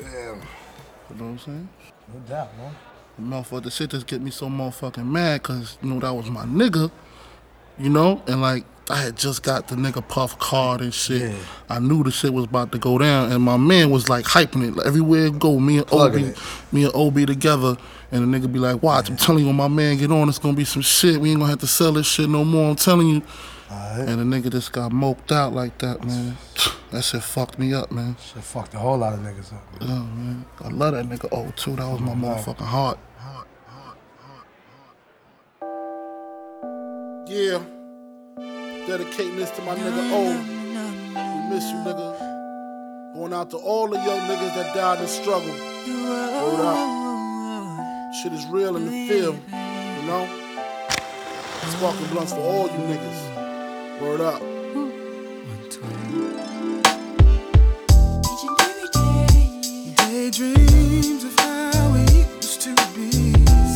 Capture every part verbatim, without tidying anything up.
Damn. You know what I'm saying? No doubt, man. The motherfucker shit just get me so motherfucking mad because, you know, that was my nigga, you know? And, like, I had just got the nigga Puff card and shit. Yeah. I knew the shit was about to go down, and my man was, like, hyping it. Like, everywhere it go, me and Plugging Obi, it. me and Obi together, and the nigga be like, watch, I'm telling you, when my man get on, it's gonna be some shit. We ain't gonna have to sell this shit no more, I'm telling you. Alright. And the nigga just got moped out like that, man. That shit fucked me up, man. Shit fucked a whole lot of niggas up, man. Yeah, man. I love that nigga O too. That was my motherfucking heart. Heart, heart, heart, heart. Yeah. Dedicating this to my nigga O. We miss you, nigga. Going out to all the young niggas that died in struggle. Word up. Shit is real in the field, you know? Sparking blunts for all you niggas. Word up. Daydreams of how we used to be.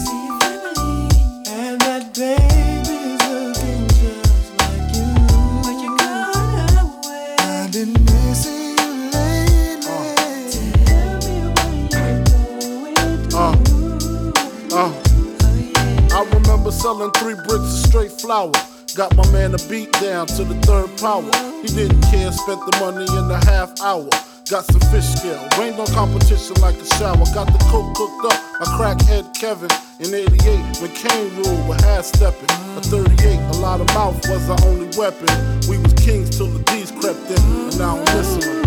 And that baby's looking just like you. But you got away. I've been missing you lately. Tell me what you're going Uh, uh. I remember selling three bricks of straight flour. Got my man a beat down to the third power. He didn't care, spent the money in a half hour. Got some fish scale, rained on competition like a shower. Got the coke cooked up, a crackhead Kevin. In eighty-eight, when Kane ruled with half stepping. A thirty-eight, a lot of mouth was our only weapon. We was kings till the D's crept in, and now I'm listening.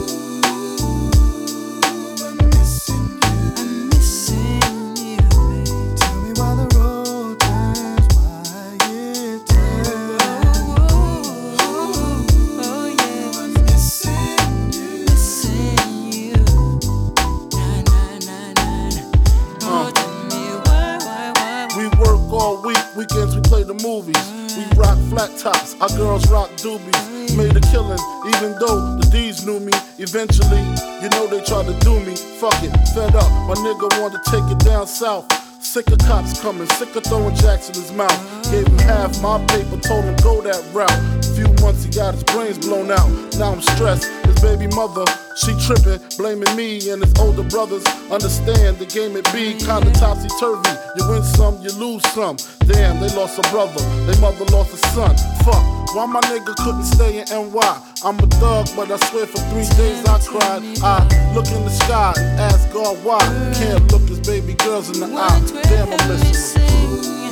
Weekends we play the movies. We rock flat tops, our girls rock doobies. Made a killing, even though the D's knew me. Eventually, you know they tried to do me. Fuck it, fed up, my nigga wanted to take it down south. Sick of cops coming, sick of throwing jacks in his mouth. Gave him half my paper, told him go that route. Few months he got his brains blown out. Now I'm stressed, his baby mother, she tripping, blaming me and his older brothers. Understand the game it be kinda topsy-turvy. You win some, you lose some. Damn, they lost a brother, they mother lost a son. Fuck, why my nigga couldn't stay in N Y? I'm a thug, but I swear for three days I cried. I look in the sky and ask God why. Can't look his baby girls in the eye. Damn, I'm listening.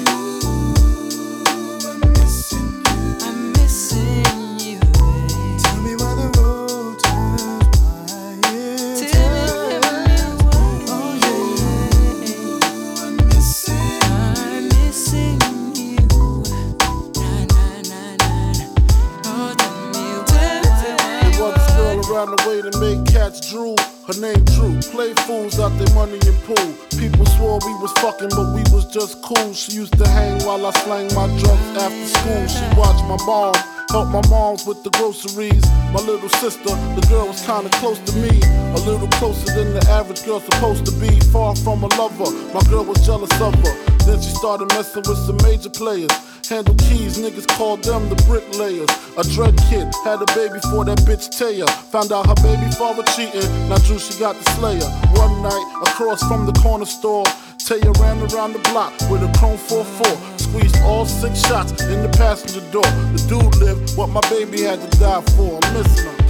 Around the way to make cats drool. Her name Drew. Play fools out their money and pool. People swore we was fucking, but we was just cool. She used to hang while I slang my drums after school. She watched my mom, helped my moms with the groceries. My little sister, the girl was kinda close to me. A little closer than the average girl supposed to be. Far from a lover, my girl was jealous of her. Then she started messing with some major players. Handle keys, niggas called them the bricklayers. A dread kid had a baby for that bitch Taya. Found out her baby father cheating, now Drew she got the slayer. One night, across from the corner store, Taya ran around the block with a chrome four four. Squeezed all six shots in the passenger door. The dude lived what my baby had to die for. I'm missing him.